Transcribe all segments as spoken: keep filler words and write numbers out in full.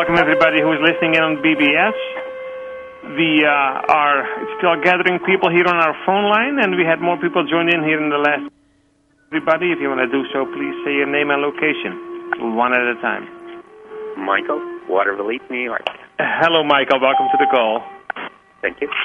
welcome everybody who is listening in on B B S. We uh, are still gathering people here on our phone line, and we had more people join in here in the last. Everybody, if you want to do so, please say your name and location, one at a time. Michael, Waterville, New York. Uh, hello, Michael. Welcome to the call. Thank you.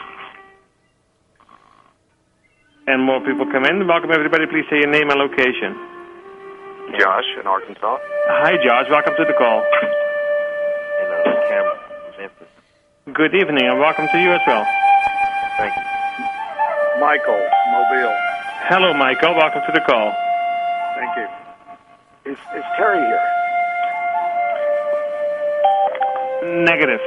And more people come in. Welcome everybody. Please say your name and location. Josh in Arkansas. Hi, Josh. Welcome to the call. And uh, Cam, Memphis. Good evening, and welcome to you as well. Thank you. Michael, Mobile. Hello, Michael. Welcome to the call. Thank you. Is, is Terry here? Negative.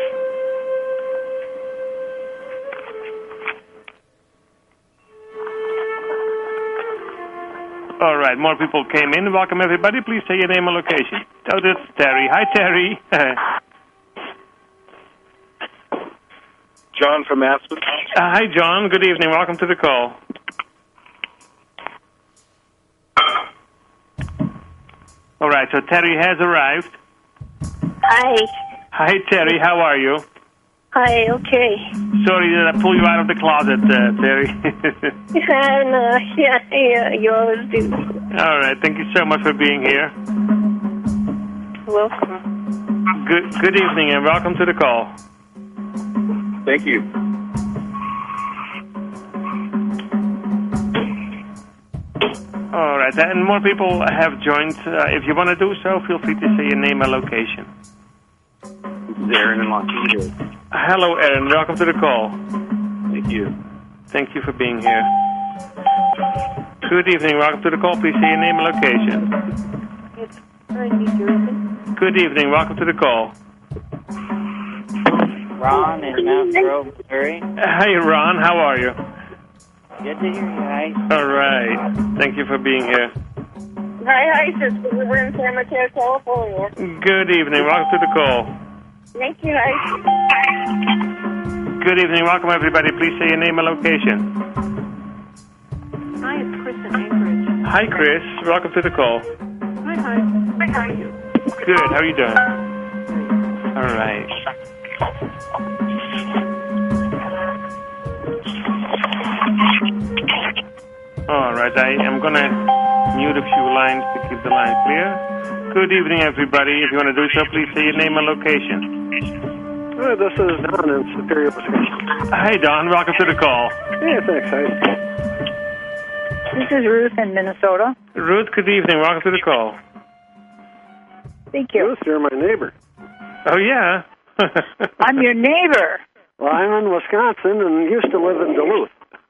All right, more people came in. Welcome, everybody. Please say your name and location. Oh, this is Terry. Hi, Terry. John from Aspen. Uh, hi, John. Good evening. Welcome to the call. All right, so Terry has arrived. Hi. Hi, Terry. How are you? Hi, okay. Sorry that I pulled you out of the closet, uh, Terry. And, uh, yeah, yeah, you always do. All right, thank you so much for being here. Welcome. Good, good evening, and welcome to the call. Thank you. All right, and more people have joined. Uh, if you want to do so, feel free to say your name and location. This is Aaron in Los Angeles. Hello, Aaron. Welcome to the call. Thank you. Thank you for being here. Good evening. Welcome to the call. Please say your name and location. It's New Jersey. Good evening. Welcome to the call. Ron in Mount Grove, Missouri. Hi, Ron. How are you? Good to hear you guys. All right. Thank you for being here. Hi, hi, sister. We're in San Mateo, California. Good evening. Welcome to the call. Thank you, hi. Good evening. Welcome, everybody. Please say your name and location. Hi, it's Chris in Anchorage. Hi, Chris. Welcome to the call. Hi, hi. Hi, how are you? Good. How are you doing? All right. All right. I am going to mute a few lines to keep the line clear. Good evening, everybody. If you want to do so, please say your name and location. Uh, this is Don in Superior, Wisconsin. Hi, Don. Welcome to the call. Yeah, thanks. Hi. This is Ruth in Minnesota. Ruth, good evening. Welcome to the call. Thank you. Ruth, you're my neighbor. Oh, yeah? I'm your neighbor. Well, I'm in Wisconsin and used to live in Duluth.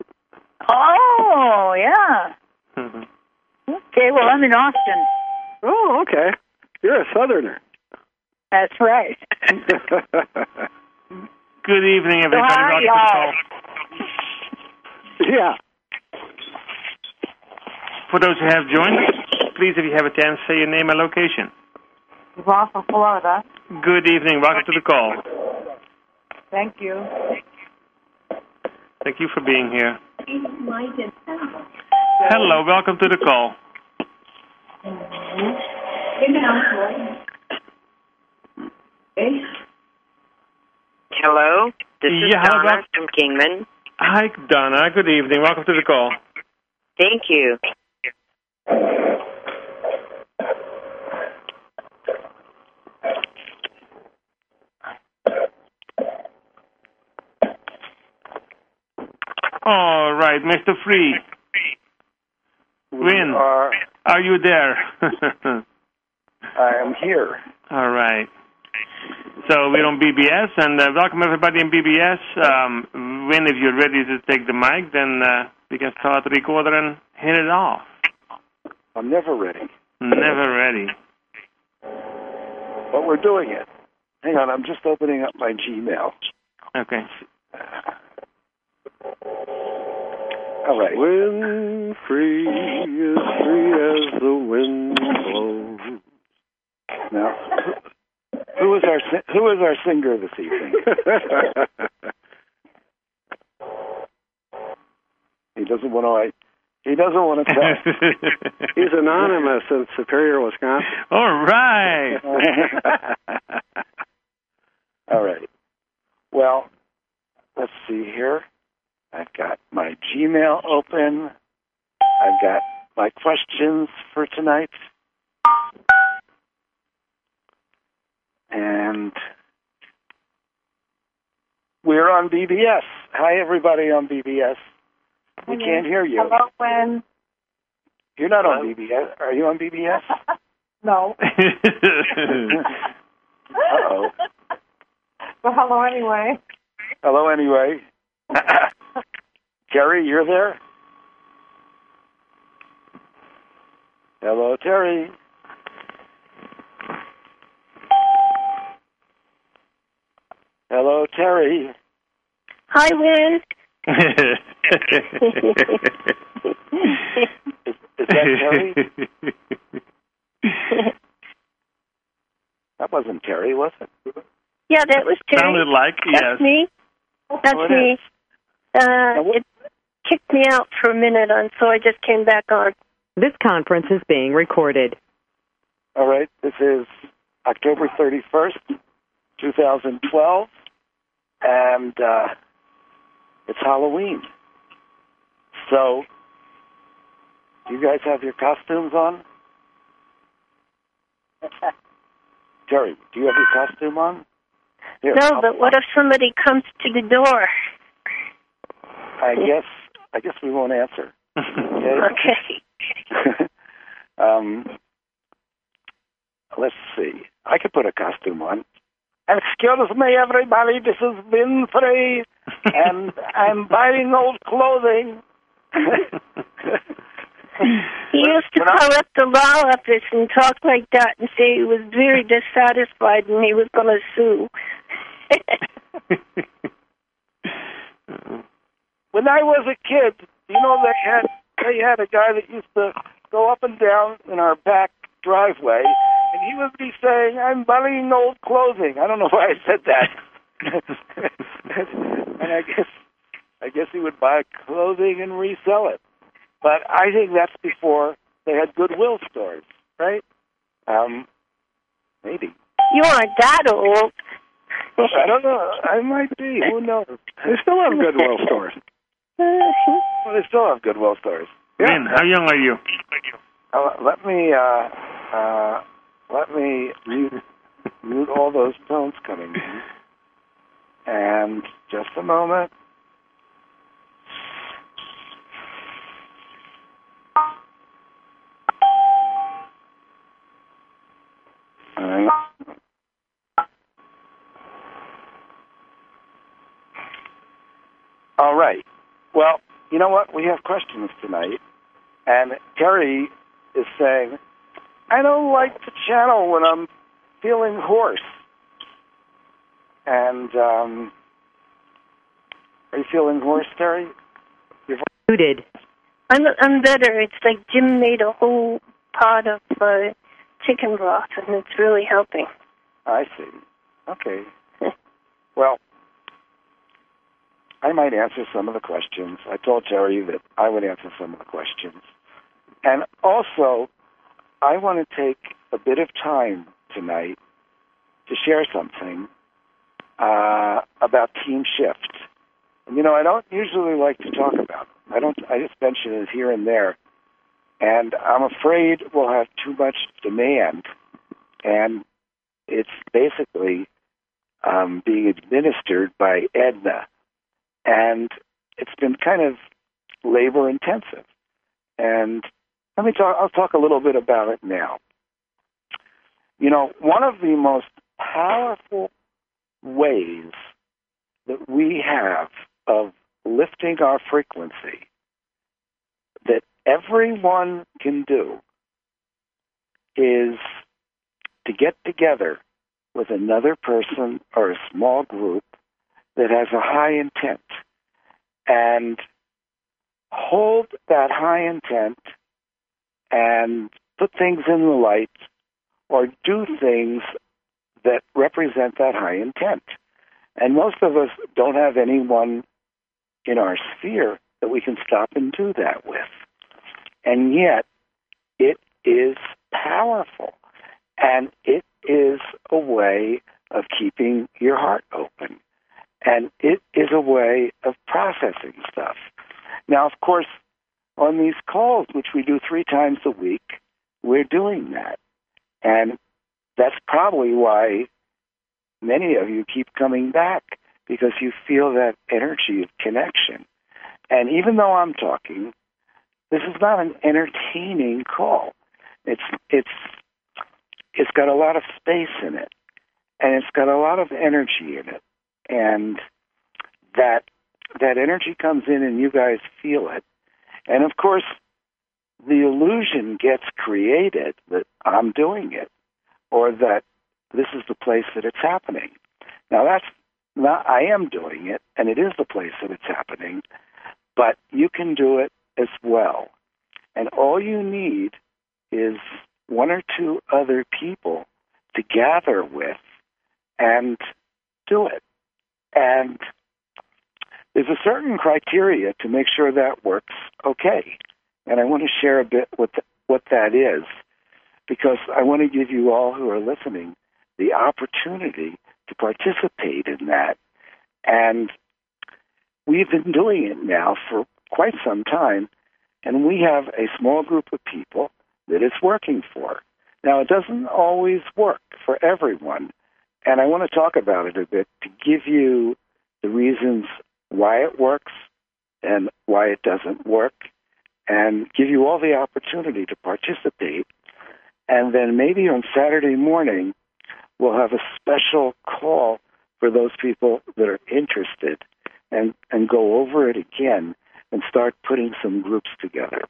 Oh, yeah. Mm-hmm. Okay, well, I'm in Austin. Oh, okay. You're a Southerner. That's right. Good evening, everybody. So hi, Welcome y'all. to the call. Yeah. For those who have joined, please, if you have a chance, say your name and location. Yvonne from Florida. Good evening. Welcome to the call. Thank you. Thank you for being here. Hello. Welcome to the call. Hello, this is Yeah, Donna hello. from Kingman. Hi, Donna. Good evening. Welcome to the call. Thank you. All right, Mister Free. Win. Are, Are you there? I am here. All right. So we're on B B S, and uh, welcome everybody in B B S. Um, Win, if you're ready to take the mic, then uh, we can start the recorder and hit it off. I'm never ready. Never ready. But we're doing it. Hang on, I'm just opening up my Gmail. Okay. All right. Wind free as free as the wind blows. Now, who is our si- who is our singer this evening? he doesn't want to. He doesn't want to tell. He's anonymous in Superior, Wisconsin. All right. All right. Well, let's see here. I've got my Gmail open. I've got my questions for tonight. And we're on B B S. Hi, everybody on B B S. We Hello. can't hear you. Hello, Gwen. You're not on B B S. Are you on B B S? No. Uh-oh. Well, hello anyway. Hello, anyway. Terry, you're there? Hello, Terry. Hello, Terry. Hi, Lynn. is, is that Terry? That wasn't Terry, was it? Yeah, that was Terry. Sounded like, That's yes. me. That's Oh, it me. is. Uh, it kicked me out for a minute, and so I just came back on. This conference is being recorded. All right, this is October thirty-first, twenty twelve, and uh, it's Halloween. So, do you guys have your costumes on? Terry, do you have your costume on? Here, No, I'll- but what if somebody comes to the door? I guess I guess we won't answer. Okay. Okay. um, let's see. I could put a costume on. Excuse me, everybody. This is Winfrey, and I'm buying old clothing. He used to call up the law office and talk like that and say he was very dissatisfied and he was going to sue. When I was a kid, you know, they had they had a guy that used to go up and down in our back driveway, and he would be saying, "I'm buying old clothing." I don't know why I said that. And I guess I guess he would buy clothing and resell it. But I think that's before they had Goodwill stores, right? Um, maybe. You aren't that old. I don't know. I might be. Who knows? They still have Goodwill stores. Well, they still have Goodwill stores. Lynn, how young are you? Uh, let me uh, uh, let me mute, mute all those tones coming in. And just a moment. Uh, all right. Well, you know what? We have questions tonight. And Terry is saying, I don't like the channel when I'm feeling hoarse. And um, are you feeling hoarse, Terry? Muted. I'm I'm better. It's like Jim made a whole pot of uh, chicken broth, and it's really helping. I see. Okay. Well, I might answer some of the questions. I told Terry that I would answer some of the questions. And also, I want to take a bit of time tonight to share something uh, about Team Shift. And, you know, I don't usually like to talk about it. I don't. I just mention it here and there. And I'm afraid we'll have too much demand. And it's basically um, being administered by Edna. And it's been kind of labor intensive. And let me talk, I'll talk a little bit about it now. You know, one of the most powerful ways that we have of lifting our frequency that everyone can do is to get together with another person or a small group that has a high intent and hold that high intent and put things in the light or do things that represent that high intent. And most of us don't have anyone in our sphere that we can stop and do that with. And yet, it is powerful. And it is a way of keeping your heart open. And it is a way of processing stuff. Now, of course, on these calls, which we do three times a week, we're doing that. And that's probably why many of you keep coming back, because you feel that energy of connection. And even though I'm talking, this is not an entertaining call. It's it's it's got a lot of space in it, and it's got a lot of energy in it. And that that energy comes in and you guys feel it. And of course, the illusion gets created that I'm doing it, or that this is the place that it's happening. Now that's not, I am doing it, and it is the place that it's happening, but you can do it as well. And all you need is one or two other people to gather with and do it. And there's a certain criteria to make sure that works okay. And I want to share a bit what the, what that is, because I want to give you all who are listening the opportunity to participate in that. And we've been doing it now for quite some time, and we have a small group of people that it's working for. Now, it doesn't always work for everyone, and I want to talk about it a bit to give you the reasons why it works and why it doesn't work, and give you all the opportunity to participate. And then maybe on Saturday morning, we'll have a special call for those people that are interested, and, and go over it again and start putting some groups together.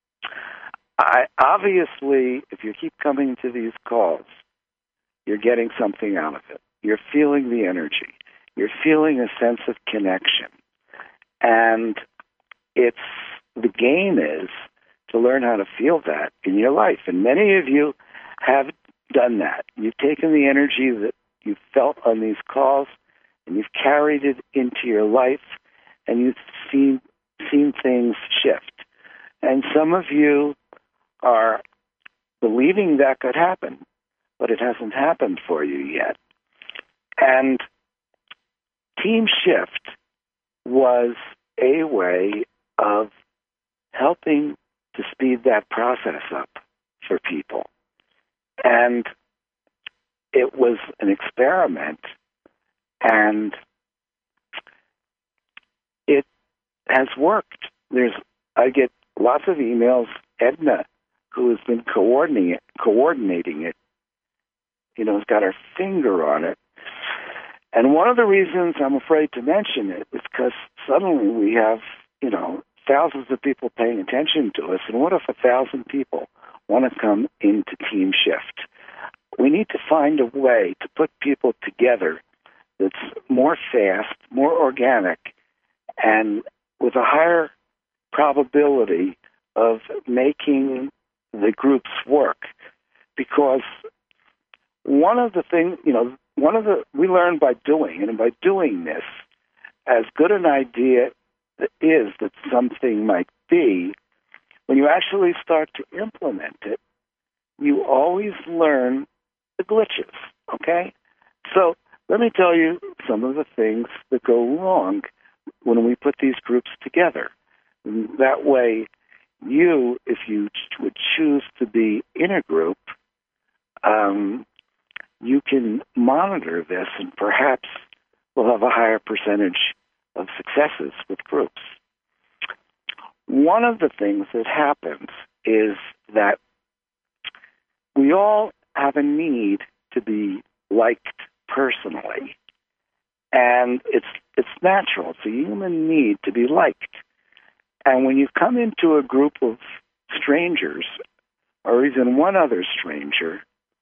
I, obviously, if you keep coming to these calls, you're getting something out of it. You're feeling the energy. You're feeling a sense of connection. And it's the game is to learn how to feel that in your life. And many of you have done that. You've taken the energy that you've felt on these calls and you've carried it into your life, and you've seen seen things shift. And some of you are believing that could happen, but it hasn't happened for you yet. And Team Shift was a way of helping to speed that process up for people. And it was an experiment, and it has worked. There's, I get lots of emails. Edna, who has been coordinating it, coordinating it, you know, has got her finger on it. And one of the reasons I'm afraid to mention it is because suddenly we have, you know, thousands of people paying attention to us. And what if a thousand people want to come into Team Shift? We need to find a way to put people together that's more fast, more organic, and with a higher probability of making the groups work. Because one of the things, you know, one of the, we learn by doing, and by doing this, as good an idea is that something might be, when you actually start to implement it, you always learn the glitches, okay? So let me tell you some of the things that go wrong when we put these groups together. That way, you, if you would choose to be in a group, um, you can monitor this, and perhaps we'll have a higher percentage of successes with groups. One of the things that happens is that we all have a need to be liked personally. And it's it's natural. It's a human need to be liked. And when you come into a group of strangers, or even one other stranger,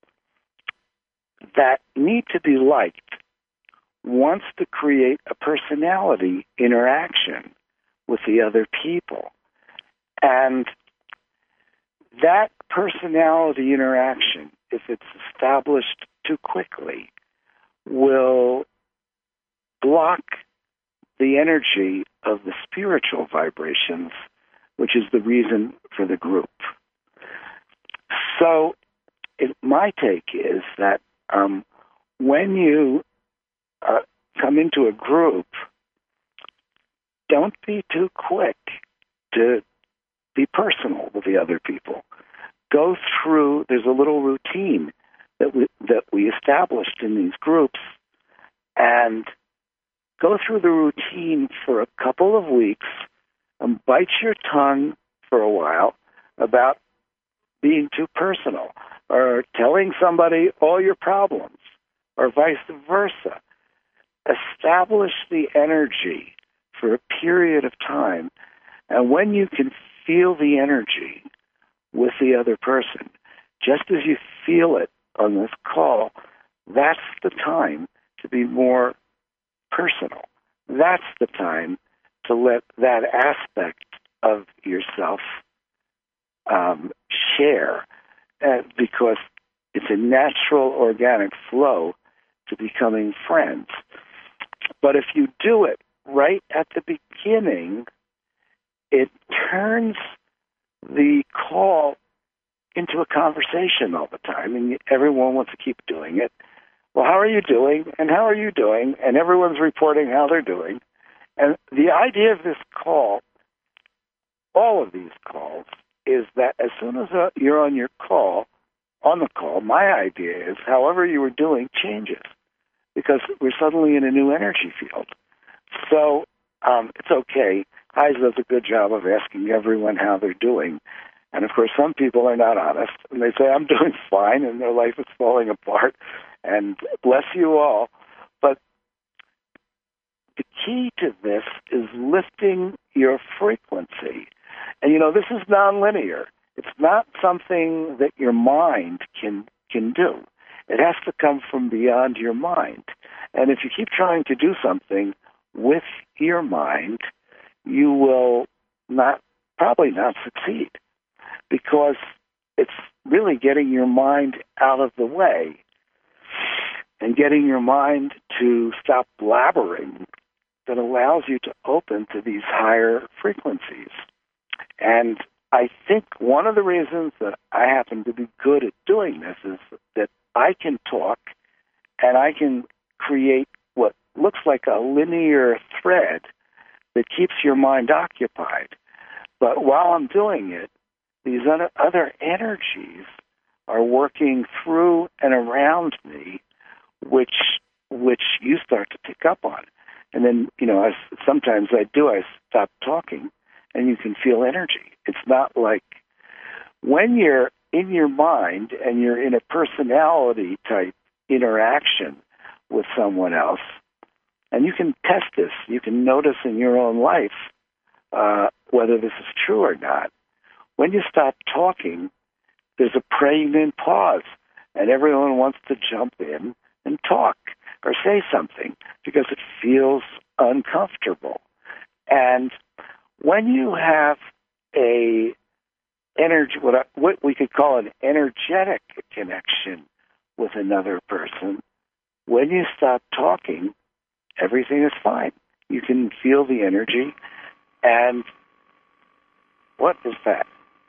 that need to be liked wants to create a personality interaction with the other people. And that personality interaction, if it's established too quickly, will block the energy of the spiritual vibrations, which is the reason for the group. So it, my take is that um, when you uh, come into a group, don't be too quick to be personal with the other people. Go through, there's a little routine that we, that we established in these groups, and go through the routine for a couple of weeks and bite your tongue for a while about being too personal or telling somebody all your problems or vice versa. Establish the energy for a period of time, and when you can feel the energy with the other person, just as you feel it on this call, that's the time to be more personal. That's the time to let that aspect of yourself um, share, uh, because it's a natural, organic flow to becoming friends. But if you do it right at the beginning, it turns the call into a conversation all the time, and everyone wants to keep doing it. Well, how are you doing? And how are you doing? And everyone's reporting how they're doing. And the idea of this call, all of these calls, is that as soon as uh, you're on your call, on the call, my idea is however you were doing changes, because we're suddenly in a new energy field. So um, it's okay. Heise does a good job of asking everyone how they're doing. And, of course, some people are not honest, and they say, I'm doing fine, and their life is falling apart, and bless you all. But the key to this is lifting your frequency. And, you know, this is nonlinear. It's not something that your mind can can do. It has to come from beyond your mind. And if you keep trying to do something with your mind, you will not probably not succeed, because it's really getting your mind out of the way and getting your mind to stop blabbering that allows you to open to these higher frequencies. And I think one of the reasons that I happen to be good at doing this is that I can talk and I can create what looks like a linear thread that keeps your mind occupied. But while I'm doing it, these other, other energies are working through and around me, which which you start to pick up on. And then, you know, as sometimes I do, I stop talking, and you can feel energy. It's not like when you're in your mind and you're in a personality-type interaction with someone else, and you can test this, you can notice in your own life uh, whether this is true or not. When you stop talking, there's a pregnant pause, and everyone wants to jump in and talk or say something because it feels uncomfortable. And when you have a energy, what, I, what we could call an energetic connection with another person, when you stop talking, everything is fine. You can feel the energy. And what is that?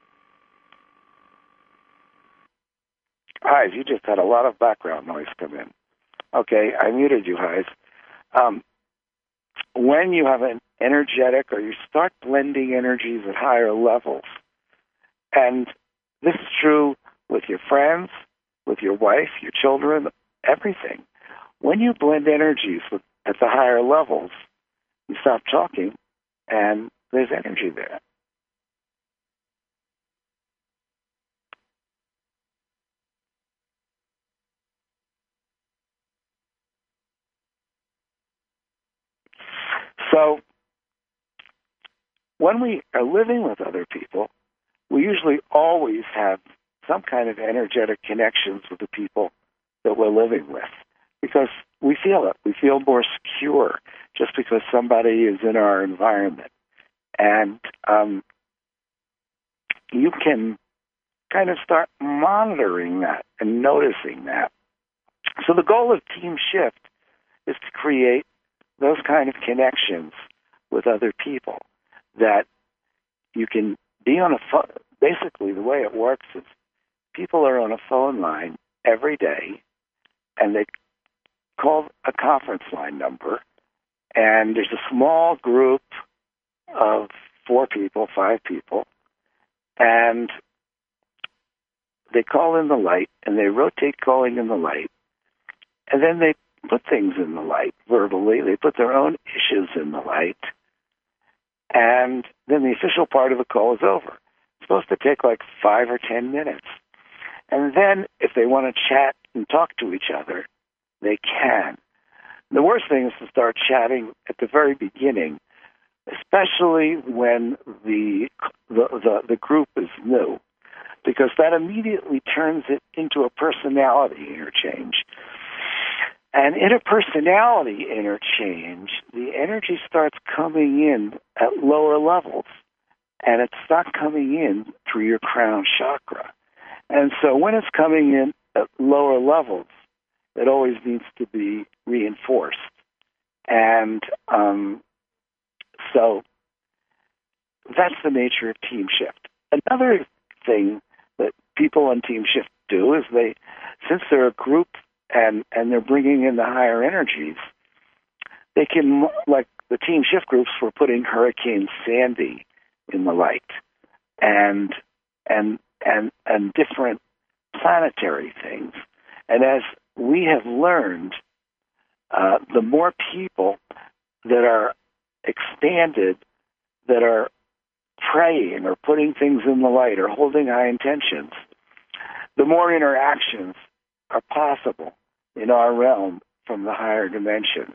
Heise, you just had a lot of background noise come in. Okay, I muted you, Heise. Um, when you have an energetic, or you start blending energies at higher levels, and this is true with your friends, with your wife, your children, everything. When you blend energies with, at the higher levels, you stop talking, and there's energy there. So when we are living with other people, we usually always have some kind of energetic connections with the people that we're living with, because we feel it. We feel more secure just because somebody is in our environment. And um, you can kind of start monitoring that and noticing that. So the goal of Team Shift is to create those kind of connections with other people that you can be on a phone. Basically, the way it works is people are on a phone line every day, and they call a conference line number, and there's a small group of four people, five people, and they call in the light, and they rotate calling in the light, and then they put things in the light verbally. They put their own issues in the light, and then the official part of the call is over. It's supposed to take like five or ten minutes. And then if they want to chat and talk to each other, they can. The worst thing is to start chatting at the very beginning, especially when the the, the, the group is new, because that immediately turns it into a personality interchange. And in a personality interchange, the energy starts coming in at lower levels, and it's not coming in through your crown chakra. And so when it's coming in at lower levels, it always needs to be reinforced. And um, so that's the nature of Team Shift. Another thing that people on Team Shift do is they, since they're a group and, and they're bringing in the higher energies, they can, like the Team Shift groups were putting Hurricane Sandy in the light, and and and and different planetary things. And as we have learned, uh, the more people that are expanded, that are praying or putting things in the light or holding high intentions, the more interactions are possible in our realm from the higher dimensions.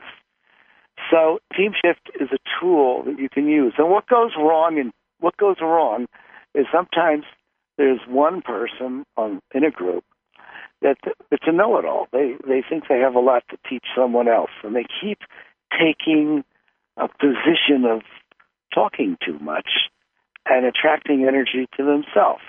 So Team Shift is a tool that you can use. And what goes wrong in what goes wrong is sometimes there's one person on, in a group that it's a know-it-all. They they think they have a lot to teach someone else, and they keep taking a position of talking too much and attracting energy to themselves.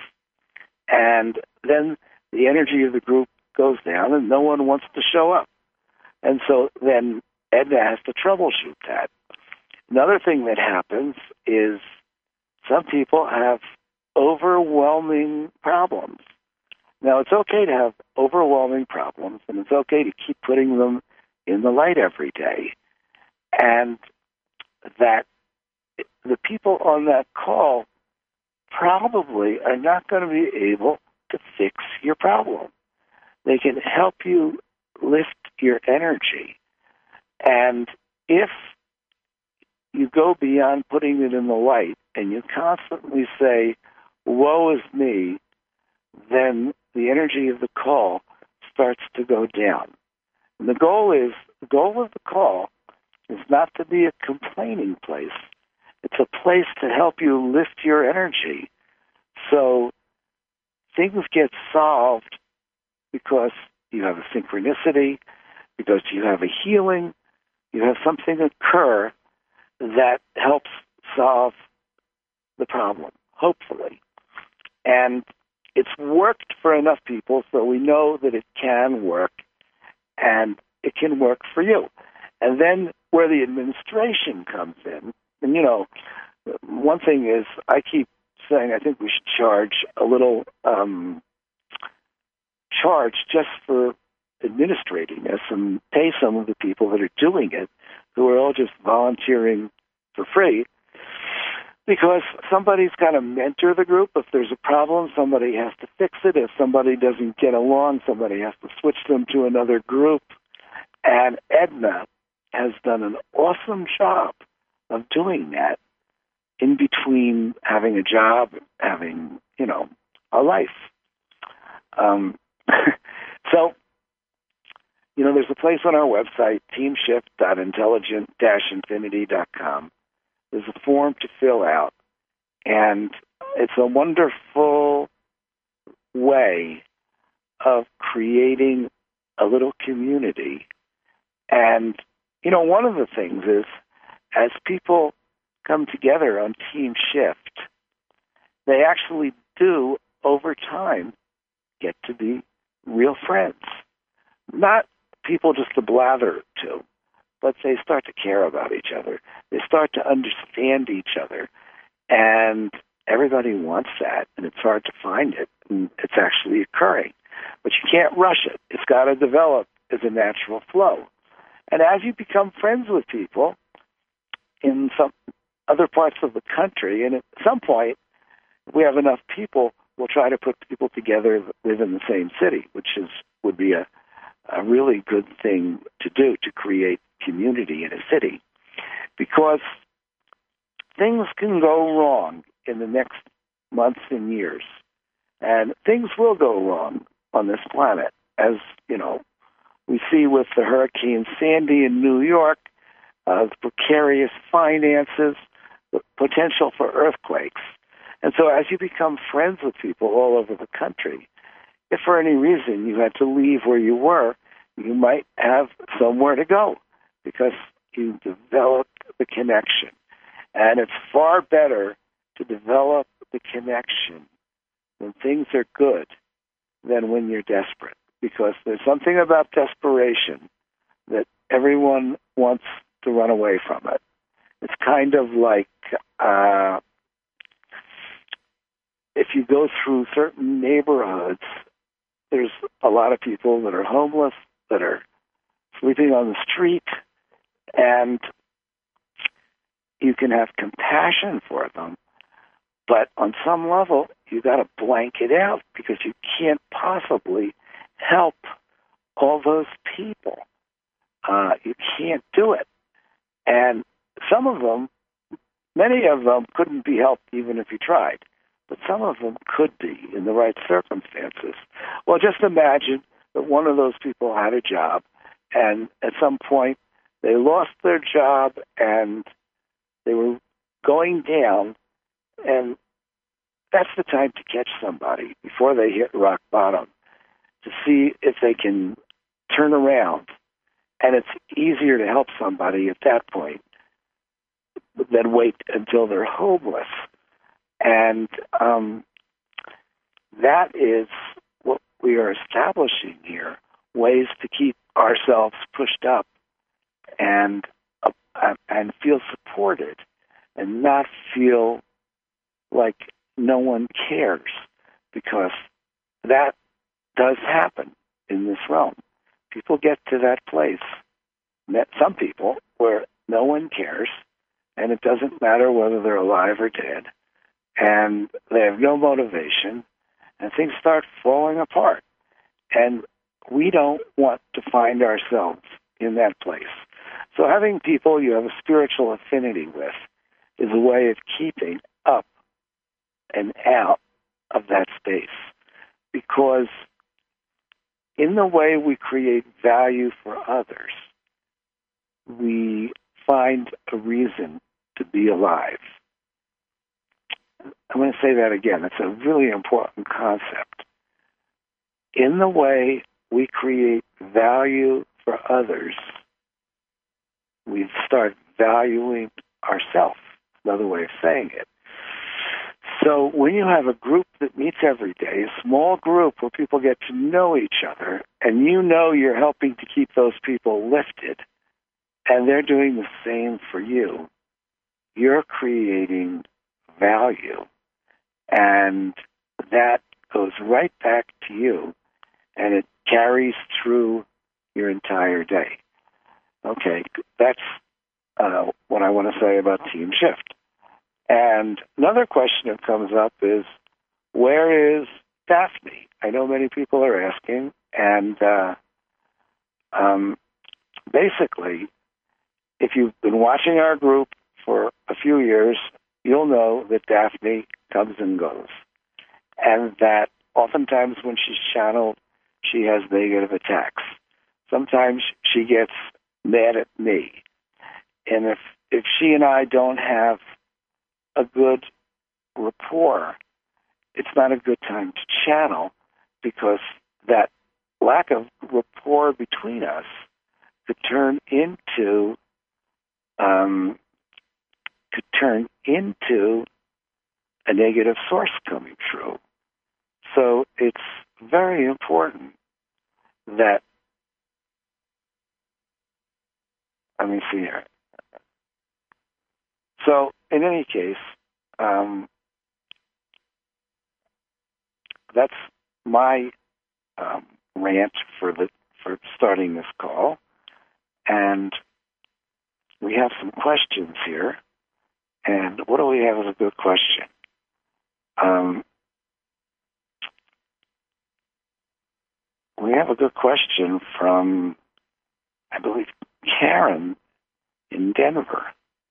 And then the energy of the group goes down, and no one wants to show up. And so then Edna has to troubleshoot that. Another thing that happens is some people have overwhelming problems. Now, it's okay to have overwhelming problems, and it's okay to keep putting them in the light every day. And that the people on that call probably are not going to be able to fix your problem. They can help you lift your energy. And if you go beyond putting it in the light and you constantly say, woe is me, then the energy of the call starts to go down. And the goal is, the goal of the call is not to be a complaining place. It's a place to help you lift your energy so things get solved because you have a synchronicity, because you have a healing, you have something occur that helps solve the problem, hopefully. And it's worked for enough people so we know that it can work, and it can work for you. And then where the administration comes in, and, you know, one thing is I keep saying I think we should charge a little um, charge just for administrating this and pay some of the people that are doing it, who are all just volunteering for free, because somebody's got to mentor the group. If there's a problem, somebody has to fix it. If somebody doesn't get along, somebody has to switch them to another group. And Edna has done an awesome job of doing that in between having a job, having, you know, a life. Um, so, you know, there's a place on our website, team shift dot intelligent dash infinity dot com. There's a form to fill out, and it's a wonderful way of creating a little community. And, you know, one of the things is, as people come together on Team Shift, they actually do, over time, get to be real friends. Not people just to blather to, but they start to care about each other. They start to understand each other. And everybody wants that, and it's hard to find it, and it's actually occurring. But you can't rush it. It's got to develop as a natural flow. And as you become friends with people in some other parts of the country, and at some point, if we have enough people, we'll try to put people together that live in the same city, which is would be a, a really good thing to do to create community in a city. Because things can go wrong in the next months and years. And things will go wrong on this planet, as, you know, we see with the Hurricane Sandy in New York, uh, precarious finances, the potential for earthquakes. And so as you become friends with people all over the country, if for any reason you had to leave where you were, you might have somewhere to go because you develop the connection. And it's far better to develop the connection when things are good than when you're desperate, because there's something about desperation that everyone wants to run away from it. It's kind of like uh, if you go through certain neighborhoods, there's a lot of people that are homeless, that are sleeping on the street, and you can have compassion for them. But on some level, you got to blank it out because you can't possibly help all those people. Uh, you can't do it. And some of them, many of them couldn't be helped even if you tried. But some of them could be in the right circumstances. Well, just imagine that one of those people had a job, and at some point they lost their job and they were going down, and that's the time to catch somebody before they hit rock bottom, to see if they can turn around. And it's easier to help somebody at that point than wait until they're homeless. And um, that is what we are establishing here, ways to keep ourselves pushed up and uh, and feel supported and not feel like no one cares, because that does happen in this realm. People get to that place, some people, where no one cares, and it doesn't matter whether they're alive or dead, and they have no motivation, and things start falling apart. And we don't want to find ourselves in that place. So having people you have a spiritual affinity with is a way of keeping up and out of that space. Because in the way we create value for others, we find a reason to be alive. I'm going to say that again. It's a really important concept. In the way we create value for others, we start valuing ourselves. Another way of saying it. So when you have a group that meets every day, a small group where people get to know each other, and you know you're helping to keep those people lifted, and they're doing the same for you, you're creating value. And that goes right back to you, and it carries through your entire day. Okay, that's uh, what I want to say about Team Shift. And another question that comes up is, where is Daphne? I know many people are asking, and uh, um, basically, if you've been watching our group for a few years, you'll know that Daphne comes and goes, and that oftentimes when she's channeled, she has negative attacks. Sometimes she gets mad at me. And if, if she and I don't have a good rapport, it's not a good time to channel, because that lack of rapport between us could turn into um, could turn into a negative source coming through. So it's very important that, let me see here. So in any case, um, that's my um, rant for the for starting this call. And we have some questions here. And what do we have as a good question? Um, we have a good question from, I believe, Karen in Denver.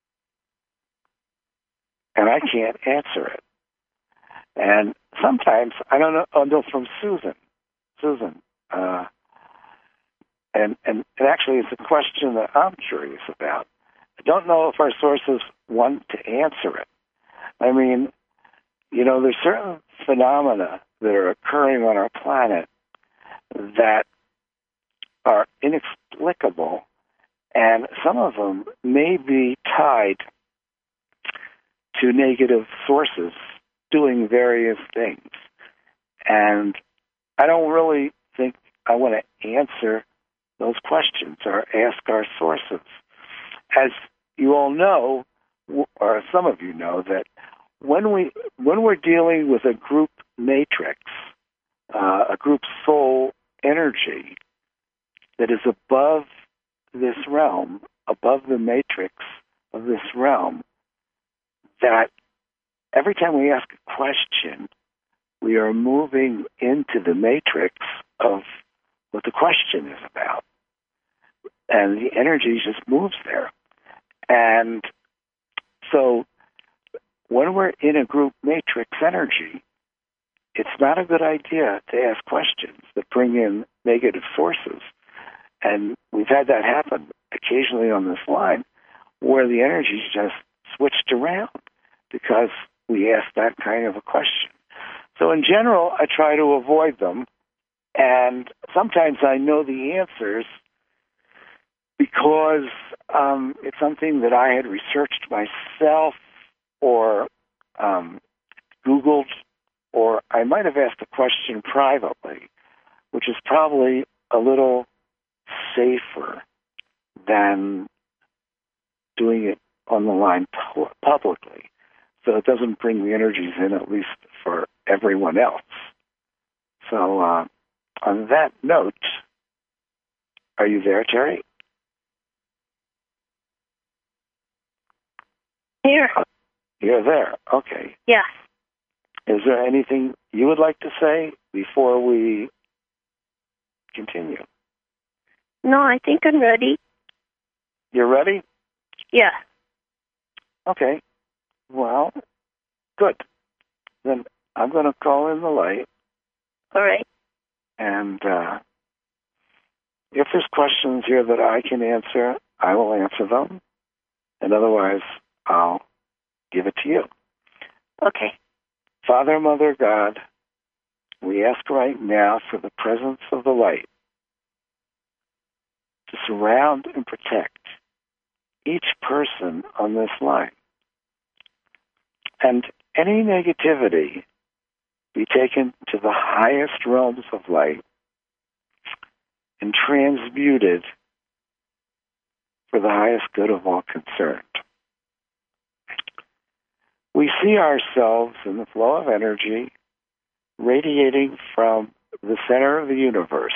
And I can't answer it. And sometimes, I don't know, oh, no, from Susan. Susan. Uh, and, and it actually is a question that I'm curious about. I don't know if our sources want to answer it. I mean, you know, there's certain phenomena that are occurring on our planet that are inexplicable, and some of them may be tied to negative sources doing various things. And I don't really think I want to answer those questions or ask our sources. As you all know, or some of you know, that when we when we're dealing with a group matrix, uh, a group soul energy that is above this realm, above the matrix of this realm, that every time we ask a question, we are moving into the matrix of what the question is about. And the energy just moves there. And so when we're in a group matrix energy, it's not a good idea to ask questions that bring in negative sources. And we've had that happen occasionally on this line where the energy's just switched around because we asked that kind of a question. So in general, I try to avoid them. And sometimes I know the answers because um, it's something that I had researched myself or um, Googled, or I might have asked a question privately, which is probably a little safer than doing it on the line pu- publicly. So it doesn't bring the energies in, at least for everyone else. So uh, on that note, are you there, Terry? Here. You're there. Okay. Yes. Is there anything you would like to say before we continue? No, I think I'm ready. You're ready? Yeah. Okay. Well, good. Then I'm going to call in the light. All right. And uh, if there's questions here that I can answer, I will answer them. And otherwise, I'll give it to you. Okay. Father, Mother, God, we ask right now for the presence of the light to surround and protect each person on this line. And any negativity be taken to the highest realms of light and transmuted for the highest good of all concerned. We see ourselves in the flow of energy radiating from the center of the universe,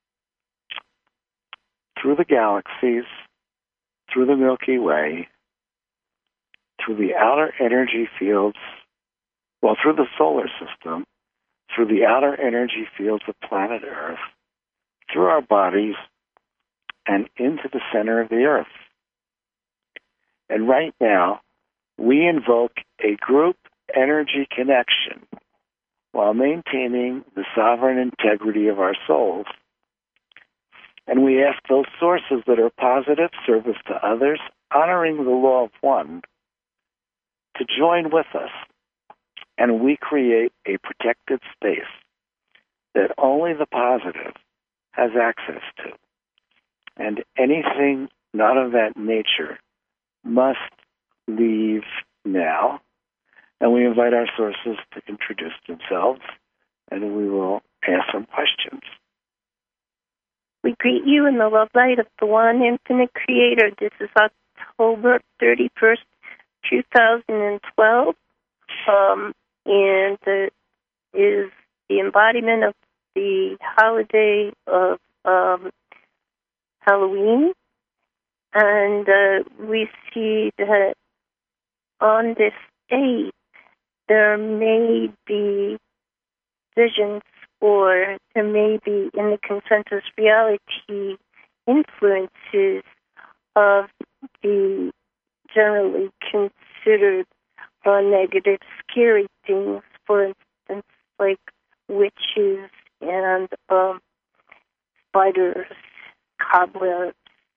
through the galaxies, through the Milky Way, through the outer energy fields, well, through the solar system, through the outer energy fields of planet Earth, through our bodies, and into the center of the Earth. And right now, we invoke a group energy connection while maintaining the sovereign integrity of our souls. And we ask those sources that are positive, service to others, honoring the law of one, to join with us. And we create a protected space that only the positive has access to. And anything not of that nature must leave now. And we invite our sources to introduce themselves, and we will ask some questions. We greet you in the love light of the one infinite creator. This is October thirty-first, two thousand twelve, um, and it is the embodiment of the holiday of um, Halloween. And uh, we see that on this state, there may be visions, or there may be in the consensus reality influences of the generally considered uh, negative, scary things, for instance, like witches and um, spiders, cobwebs.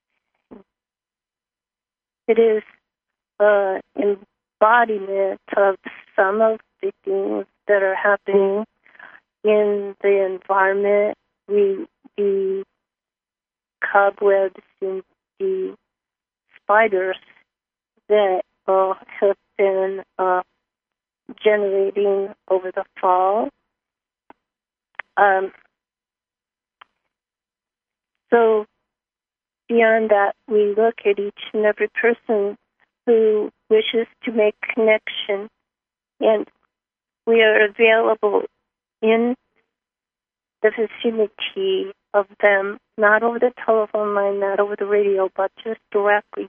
It is an embodiment of some of the things that are happening in the environment. We, the cobwebs and the spiders that uh, have been uh, generating over the fall. Um, so beyond that, we look at each and every person who wishes to make connection, and we are available in the vicinity of them, not over the telephone line, not over the radio, but just directly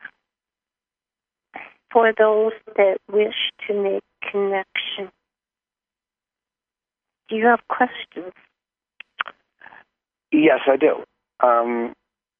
for those that wish to make connection. Do you have questions? Yes, I do. Um,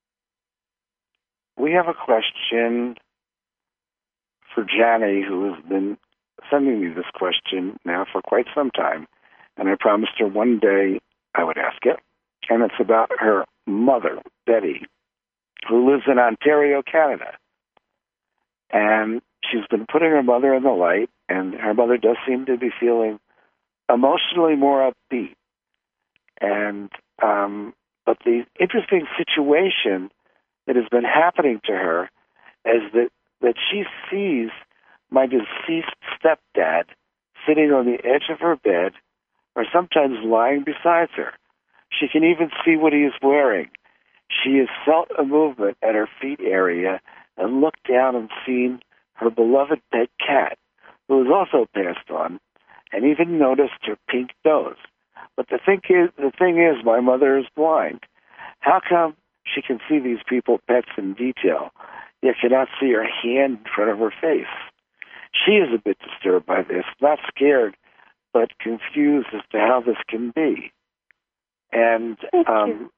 we have a question for Janie, who has been sending me this question now for quite some time, and I promised her one day I would ask it. And it's about her mother, Betty, who lives in Ontario, Canada. And she's been putting her mother in the light, and her mother does seem to be feeling emotionally more upbeat. And um, but the interesting situation that has been happening to her is that, that she sees my deceased stepdad sitting on the edge of her bed, or sometimes lying beside her. She can even see what he is wearing. She has felt a movement at her feet area and looked down and seen her beloved pet cat, who has also passed on, and even noticed her pink nose. But the thing is, the thing is, my mother is blind. How come she can see these people, pets, in detail, yet cannot see her hand in front of her face? She is a bit disturbed by this, not scared, but confused as to how this can be. And um,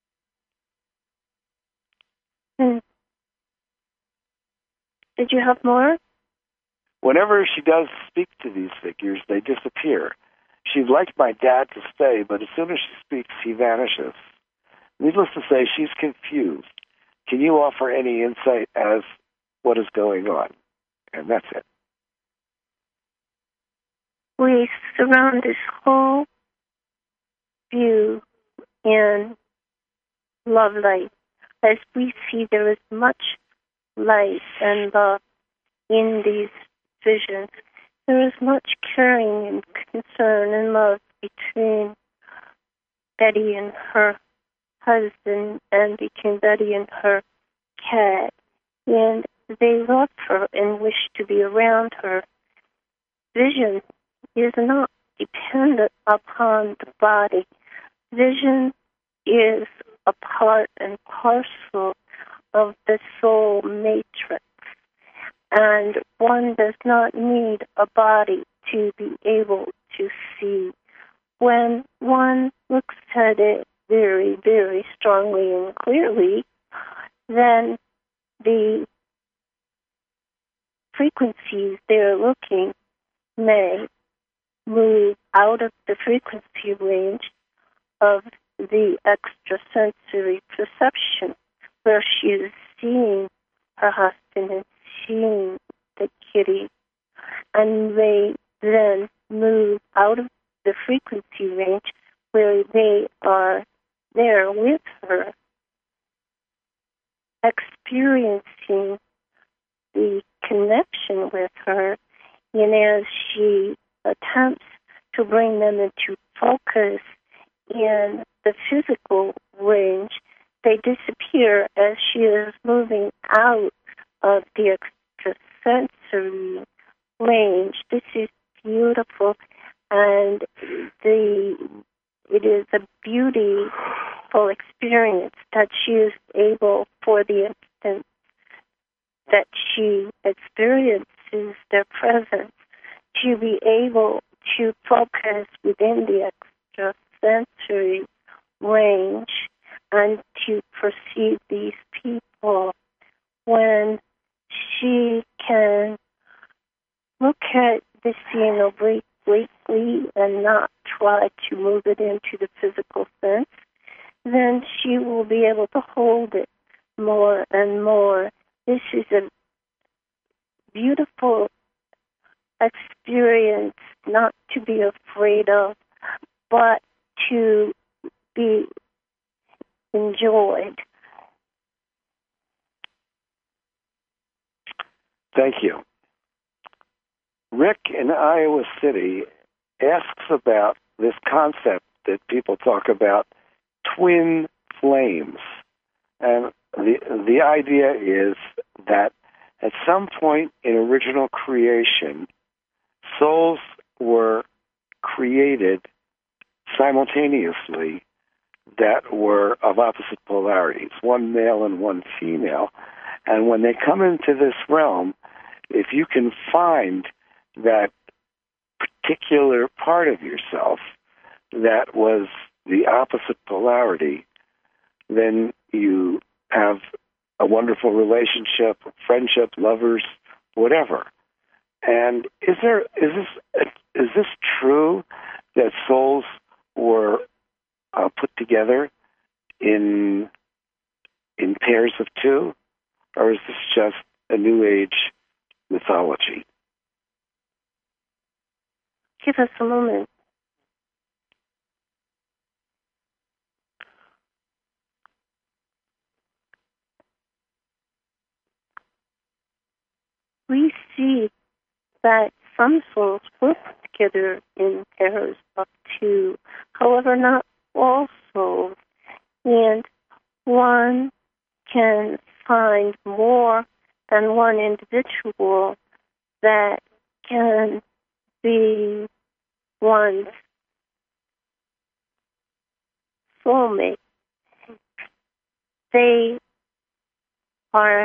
hmm. Did you have more? Whenever she does speak to these figures, they disappear. She'd like my dad to stay, but as soon as she speaks, he vanishes. Needless to say, she's confused. Can you offer any insight as what is going on? And that's it. We surround this whole view in love light. As we see, there is much light and love in these visions. There is much caring and concern and love between Betty and her husband and between Betty and her cat. And they love her and wish to be around her. Vision is not dependent upon the body. Vision is a part and parcel of the soul matrix. And one does not need a body to be able to see. When one looks at it very, very strongly and clearly, then the frequencies they're looking may move out of the frequency range of the extrasensory perception, where she is seeing her husband and seeing the kitty, and they then move out of the frequency range where they are there with her, experiencing the connection with her, and as she attempts to bring them into focus in the physical range, they disappear as she is moving out of the extrasensory range. This is beautiful, and the it is a beautiful experience that she is able, for the instant, that she experiences their presence, to be able to focus within the extrasensory range and to perceive these people, when she can look at the scene obliquely and not try to move it into the physical sense, then she will be able to hold it more and more. This is a beautiful experience not to be afraid of, but to be enjoyed. Thank you. Rick in Iowa City asks about this concept that people talk about, twin flames. And the the idea is that at some point in original creation, souls were created simultaneously that were of opposite polarities, one male and one female. And when they come into this realm, if you can find that particular part of yourself that was the opposite polarity, then you have a wonderful relationship, friendship, lovers, whatever. And is there is this is this true that souls were uh, put together in in pairs of two, or is this just a New Age mythology? Give us a moment. We see that some souls were put together in pairs of two, however, not all souls, and one can find more than one individual that can be one's soulmate. They are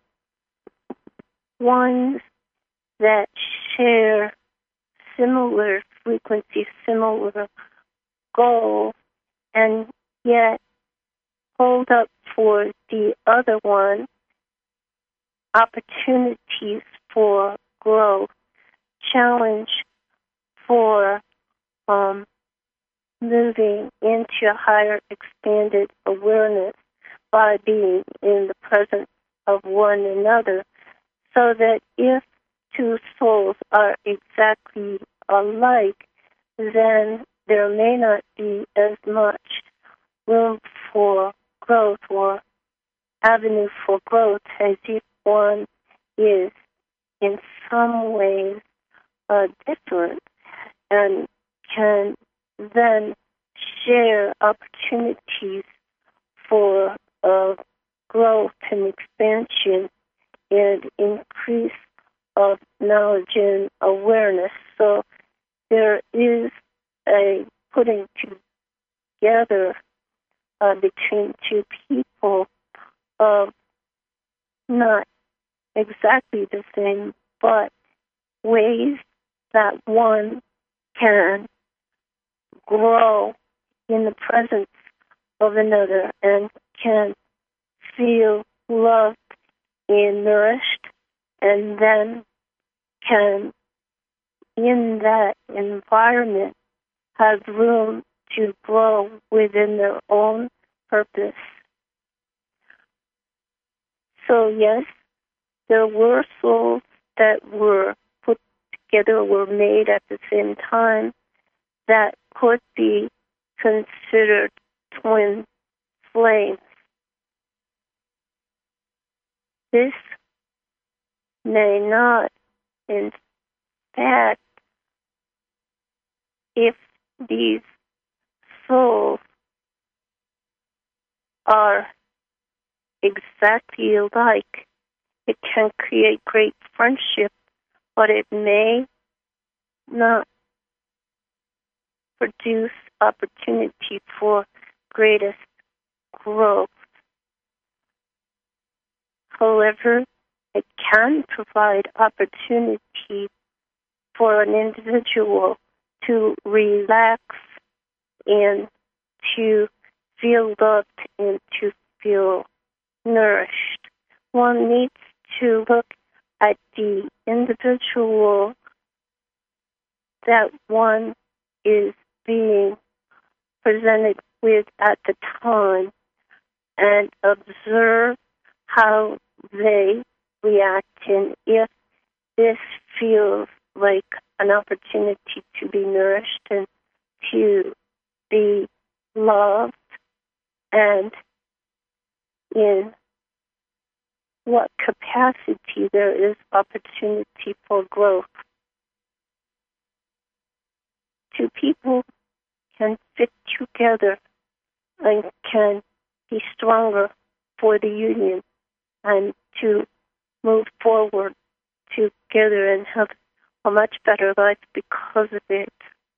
ones that share similar frequencies, similar goals, and yet hold up for the other one opportunities for growth, challenge for um, moving into a higher expanded awareness by being in the presence of one another, so that if two souls are exactly alike, then there may not be as much room for growth or avenue for growth as if one is in some ways uh, different and can then share opportunities for uh, growth and expansion and increase of knowledge and awareness. So there is a putting together uh, between two people of not exactly the same, but ways that one can grow in the presence of another and can feel loved and nourished, and then can, in that environment, have room to grow within their own purpose. So yes, there were souls that were put together, were made at the same time, that could be considered twin flames. This may not, in fact, if these souls are exactly alike, it can create great friendship, but it may not produce opportunity for greatest growth. However, it can provide opportunity for an individual to relax and to feel loved and to feel nourished. One needs to look at the individual that one is being presented with at the time and observe how they react, and if this feels like an opportunity to be nourished and to be loved, and in what capacity there is opportunity for growth. Two people can fit together and can be stronger for the union and to move forward together and have a much better life because of it.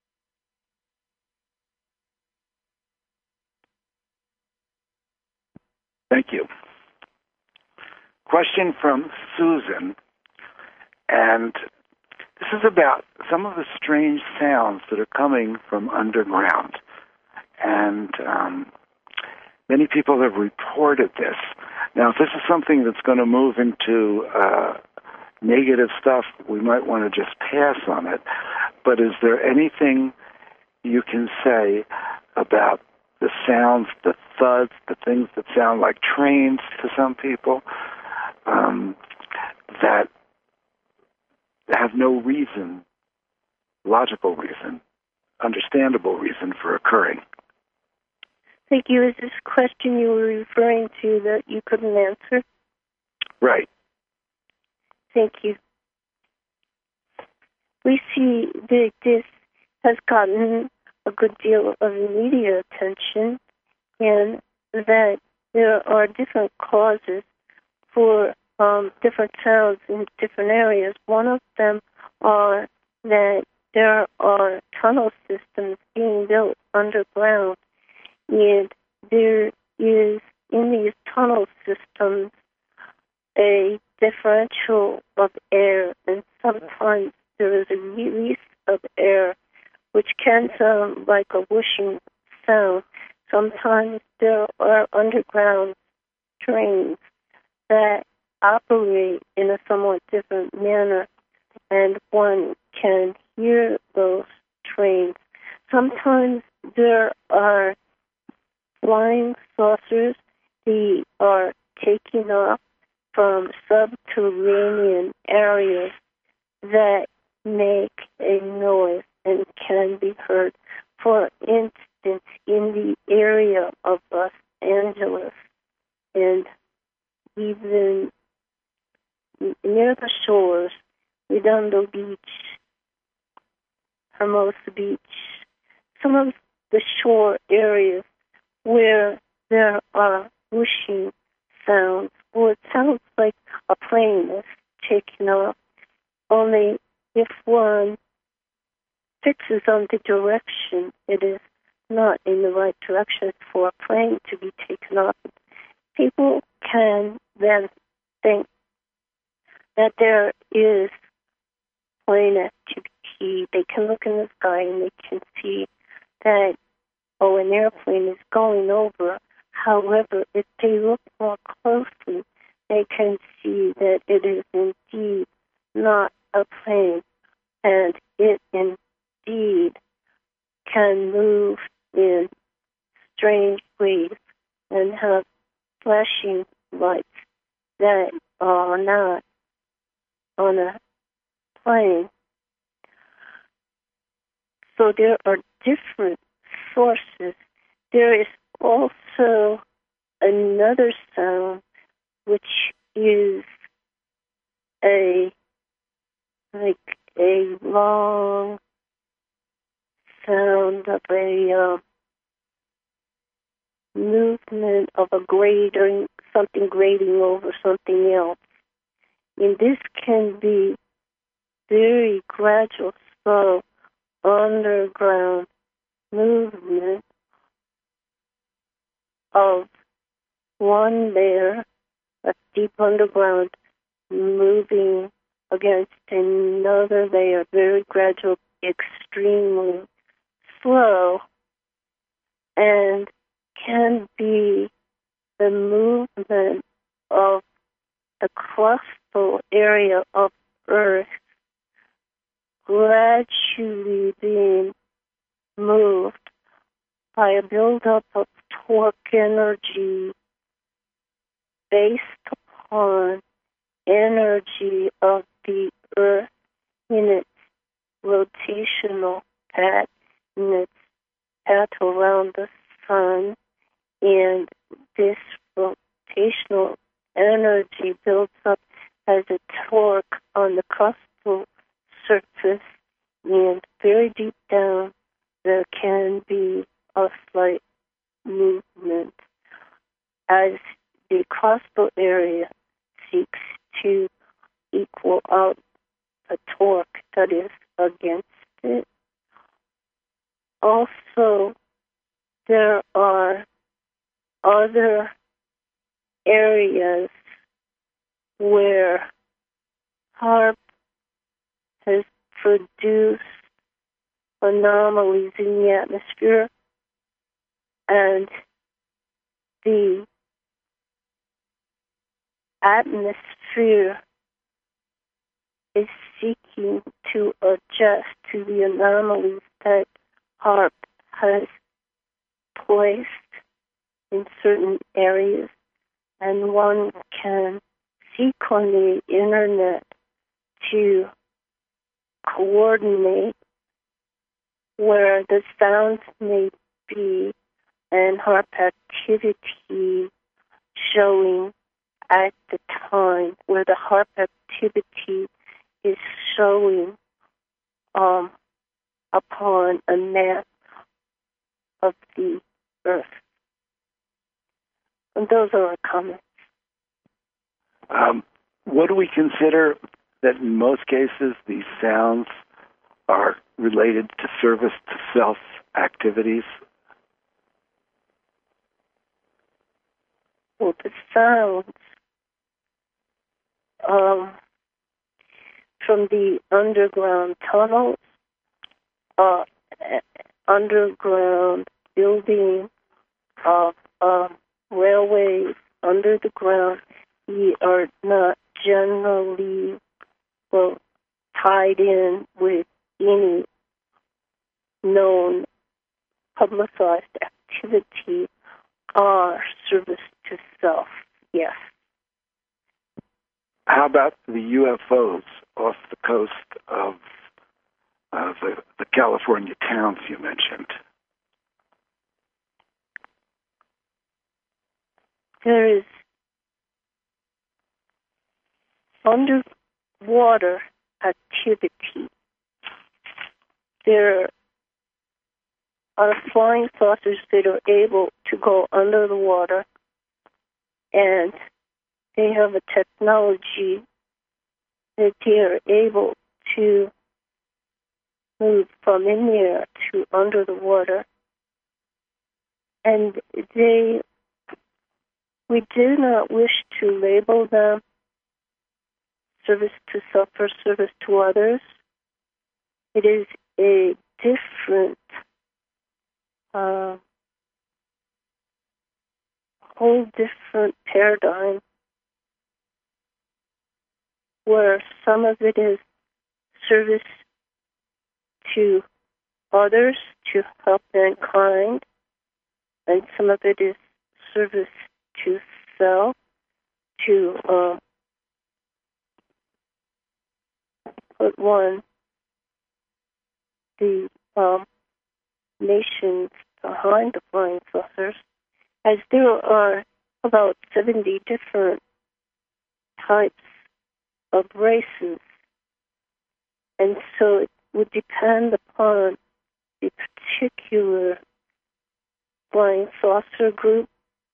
Thank you. Question from Susan, and this is about some of the strange sounds that are coming from underground. And um, many people have reported this. Now, if this is something that's going to move into uh, negative stuff, we might want to just pass on it. But is there anything you can say about the sounds, the thuds, the things that sound like trains to some people, um, that have no reason, logical reason, understandable reason for occurring? Thank you. Is this question you were referring to that you couldn't answer? Right. Thank you. We see that this has gotten a good deal of media attention, and that there are different causes for um, different sounds in different areas. One of them are that there are tunnel systems being built underground, and there is in these tunnel systems a differential of air, and sometimes there is a release of air which can sound like a whooshing sound. Sometimes there are underground trains that operate in a somewhat different manner, and one can hear those trains. Sometimes there are flying saucers that are taking off from subterranean areas that make a noise and can be heard. For instance, in the area of Los Angeles and even near the shores, Redondo Beach, Hermosa Beach, some of the shore areas where there are whooshing sounds, or it sounds like a plane is taking off, only if one fixes on the direction, it is not in the right direction for a plane to be taken off. People can then think that there is plane activity. They can look in the sky and they can see that, oh, an airplane is going over. However, if they look more closely, they can see that it is indeed not a plane, and it indeed can move in strange ways and have flashing lights that are not on a plane. So there are different sources. There is also another sound which is a like a long sound of a uh, movement of a grating, something grating over something else. And this can be very gradual, slow, underground movement of one layer, a deep underground, moving against another layer, very gradual, extremely slow, and can be the movement of the crustal area of Earth gradually being moved by a buildup of torque energy based upon energy of the Earth in its rotational path, in its path around the sun, and this rotational energy builds up as a torque on the crustal surface, and very deep down there can be a slight movement as the crustal area seeks to equal out the torque that is against it. Also, there are other areas where HAARP has produced anomalies in the atmosphere, and the atmosphere is seeking to adjust to the anomalies that HAARP has placed in certain areas, and one can seek on the internet to coordinate where the sounds may be and HAARP activity showing at the time, where the HAARP activity is showing um, upon a map of the Earth. And those are our comments. Um, what do we consider that in most cases these sounds are related to service-to-self activities? Well, the sounds um, from the underground tunnels, uh, underground building of um, railways under the ground, we are not generally well tied in with any known publicized activity or service to self. Yes. How about the U F Os off the coast of uh, the, the California towns you mentioned? There is underwater activity. There are flying saucers that are able to go under the water, and they have a technology that they are able to move from in the air to under the water. And they, we do not wish to label them service to self or service to others. It is a different, uh, whole different paradigm where some of it is service to others to help mankind, and some of it is service to self to uh, put one the um, nations behind the flying saucers, as there are about seventy different types of races, and so it would depend upon the particular flying saucer group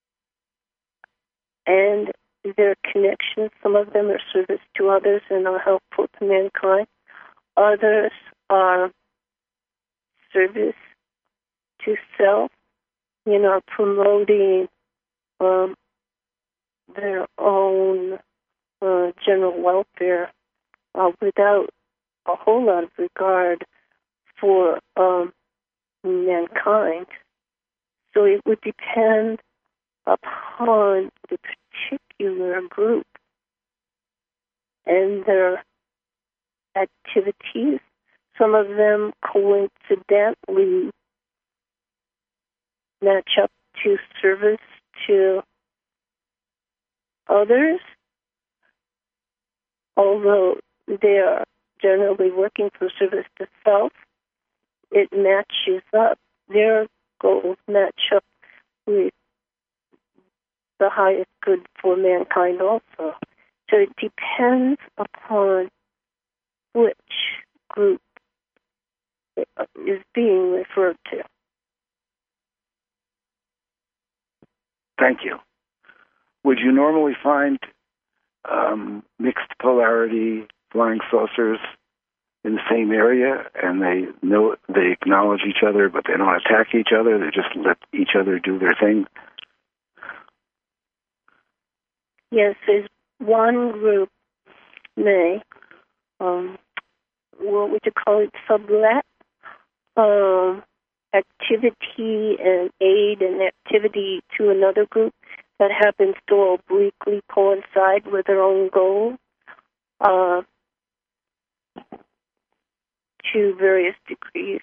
and their connections. Some of them are service to others and are helpful to mankind. Others are service to self, you know, promoting um, their own uh, general welfare uh, without a whole lot of regard for um, mankind. So it would depend upon the particular group and their activities. Some of them coincidentally match up to service to others, although they are generally working for service to self. It matches up. Their goals match up with the highest good for mankind also. So it depends upon which group is being referred to. Thank you. Would you normally find um, mixed polarity flying saucers in the same area, and they know they acknowledge each other, but they don't attack each other? They just let each other do their thing? Yes, there's one group, may, um, what would you call it, sublet, um, activity and aid and activity to another group that happens to obliquely coincide with their own goal uh, to various degrees.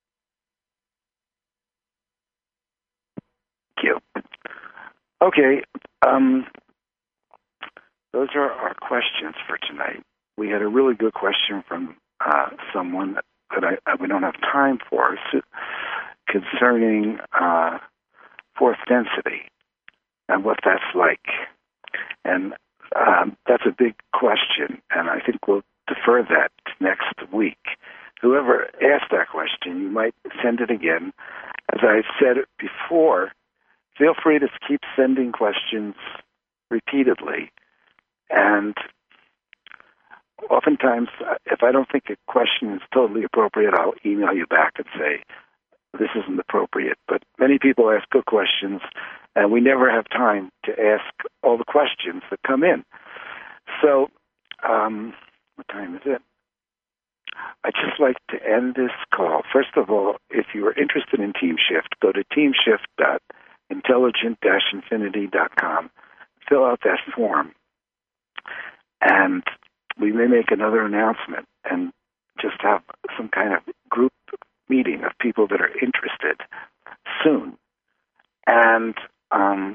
Thank you. Okay, um, those are our questions for tonight. We had a really good question from uh, someone that I, we don't have time for concerning uh, fourth density and what that's like. And um, that's a big question, and I think we'll defer that next week. Whoever asked that question, you might send it again. As I said before, feel free to keep sending questions repeatedly. And oftentimes, if I don't think a question is totally appropriate, I'll email you back and say, this isn't appropriate. But many people ask good questions, and we never have time to ask all the questions that come in. So, um, what time is it? I'd just like to end this call. First of all, if you are interested in TeamShift, go to teamshift dot intelligent dash infinity dot com. Fill out that form. And we may make another announcement and just have some kind of group meeting of people that are interested soon. And um,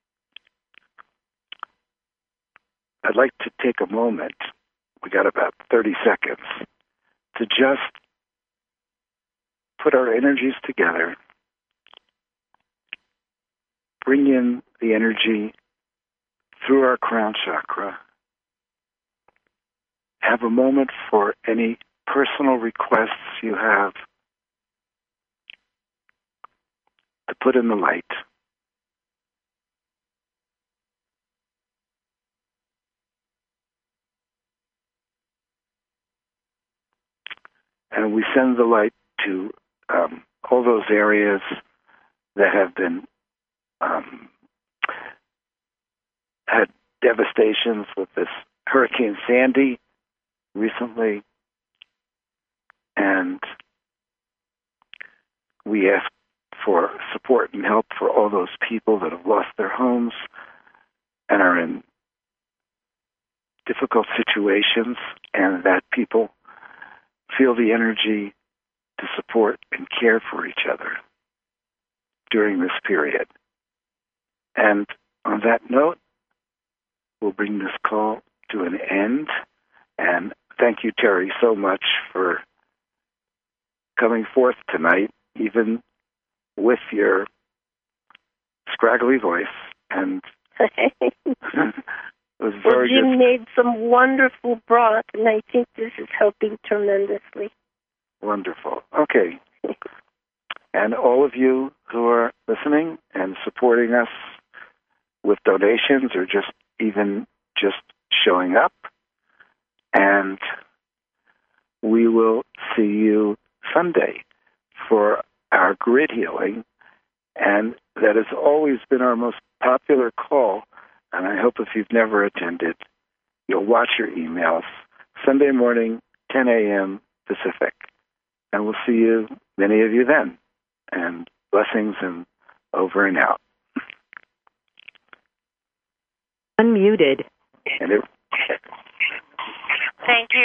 I'd like to take a moment, we got about thirty seconds, to just put our energies together, bring in the energy through our crown chakra, have a moment for any personal requests you have to put in the light. And we send the light to um, all those areas that have been um, had devastations with this Hurricane Sandy recently, and we ask for support and help for all those people that have lost their homes and are in difficult situations, and that people feel the energy to support and care for each other during this period. And on that note, we'll bring this call to an end. And thank you, Terry, so much for coming forth tonight, even with your scraggly voice. And it was well, very Jim good. made some wonderful broth, and I think this is helping tremendously. Wonderful. Okay. And all of you who are listening and supporting us with donations or just even just showing up, and we will see you Sunday for our grid healing. And that has always been our most popular call. And I hope if you've never attended, You'll watch your emails. Sunday morning, ten a.m. Pacific. And we'll see you, many of you then. And blessings and over and out. Unmuted. And it, Thank you.